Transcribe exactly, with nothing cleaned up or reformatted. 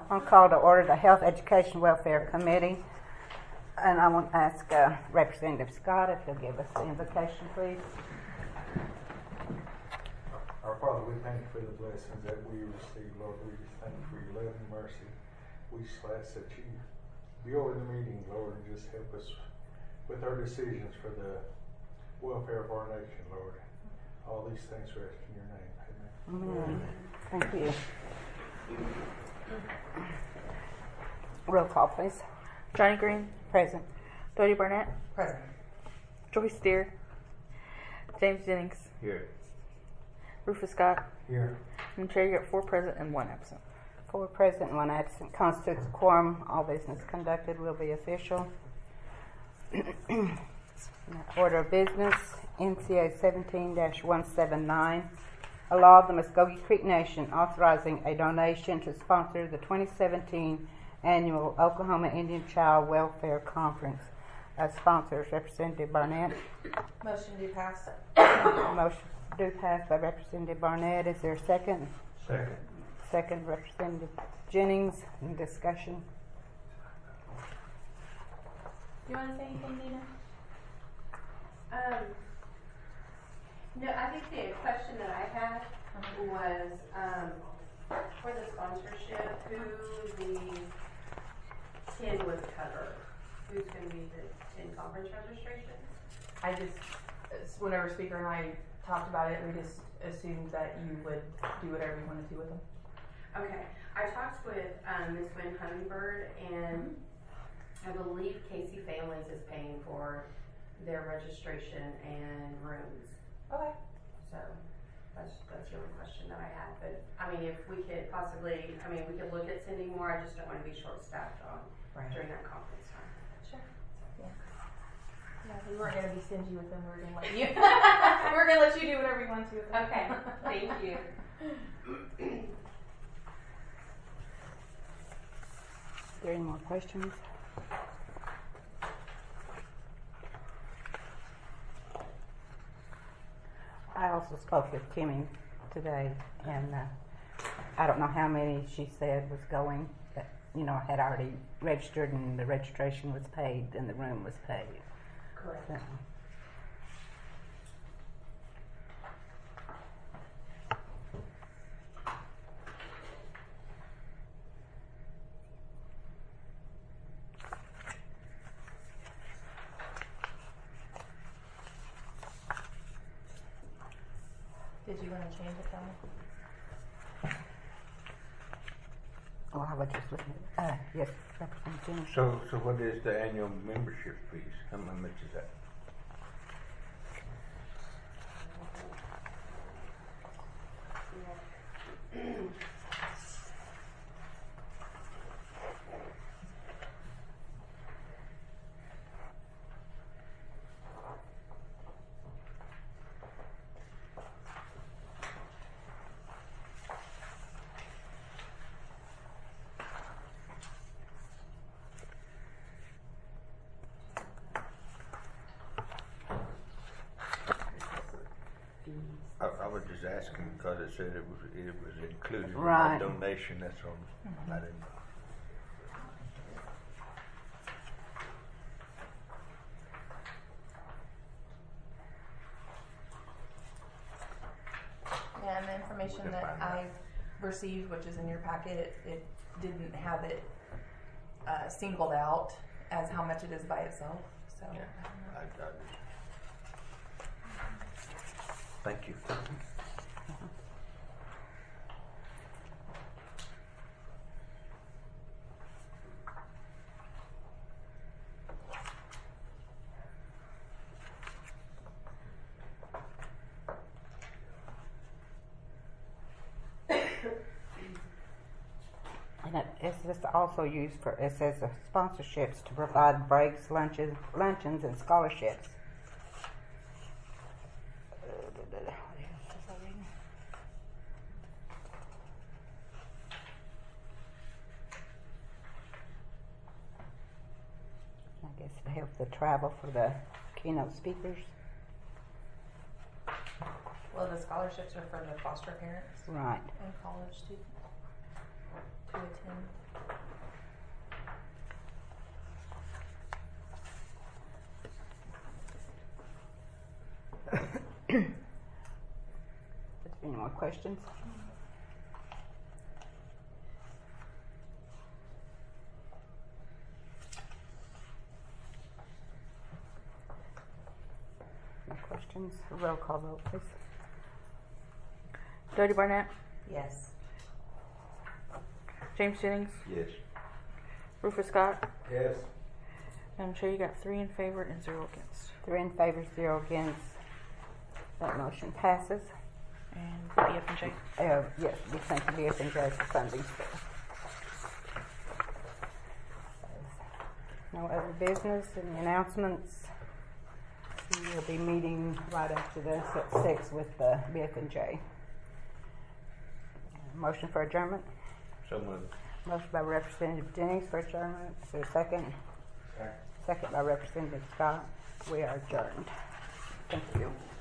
I'll call to order the Health, Education, Welfare Committee. And I want to ask uh, Representative Scott if he'll give us the invocation, please. Our Father, we thank you for the blessings that we receive, Lord. We just thank you for your love and mercy. We just ask that you be over the meeting, Lord, and just help us with our decisions for the welfare of our nation, Lord. All these things rest in your name. Amen. Amen. Thank you. Roll call, please. Johnny Green. Present. Dodie Barnett. Present. Joyce Deere. James Jennings. Here. Rufus Scott. Here. And Chair, you got four present and one absent. Four present, one absent. Constitutes a quorum. All business conducted will be official. Order of business, N C A seventeen dash one seventy-nine. A law of the Muskogee Creek Nation authorizing a donation to sponsor the twenty seventeen annual Oklahoma Indian Child Welfare Conference. As sponsors, Representative Barnett. Motion to pass. Motion do pass by Representative Barnett. Is there a second? Second. Second, Representative Jennings. Any discussion? You want to say anything, Nina? Um, no, I think the question that I had was um, for the sponsorship, who the tin would cover. Who's going to be the tin conference registration? I just, whenever Speaker and I talked about it, we just assumed that you would do whatever you want to do with them. Okay. I talked with um, Miz Gwen Hummingbird, and I believe Casey Families is paying for their registration and rooms. Okay. So that's that's the only question that I had. But I mean, if we could possibly, I mean, we could look at sending more. I just don't want to be short-staffed on Right. during that conference time. Sure. Yeah. Yeah, we weren't going to be stingy with them. We were going to let you. we were going to let you do whatever you want to with them. Okay. Thank you. Are there any more questions? I also spoke with Kimmy today, and uh, I don't know how many she said was going, but, you know, had already registered and the registration was paid and the room was paid. Correct. So. Did you want to change it, Tommy? Oh, I was just looking at, uh, yes, Representative Jennings. So, so what is the annual membership fees? How much is that? I, I was just asking because it said it was it was included Right. in the donation. That's all. Mm-hmm. I didn't know. Yeah, and the information that I received, which is in your packet, it, it didn't have it uh, singled out as how much it is by itself. So. Yeah, I got it. Thank you. And it, it's just also used for, it says uh, sponsorships to provide breaks, lunches, luncheons, and scholarships. I guess to help the travel for the keynote speakers. Well, the scholarships are for the foster parents Right. and college students to attend. Anyone questions? No questions? Roll call vote, please. Jody Barnett, Yes. James Jennings, Yes. Rufus Scott. Yes. Madam Chair, you got three in favor and zero against. Three in favor, zero against. That motion passes. And B F and J. Uh, yes, we thank the B F and J for funding. No other business, any announcements? We'll be meeting right after this at six with the B F and J. Motion for adjournment? So moved. Motion by Representative Jennings for adjournment. Is there a second? Second. Second by Representative Scott. We are adjourned. Thank you.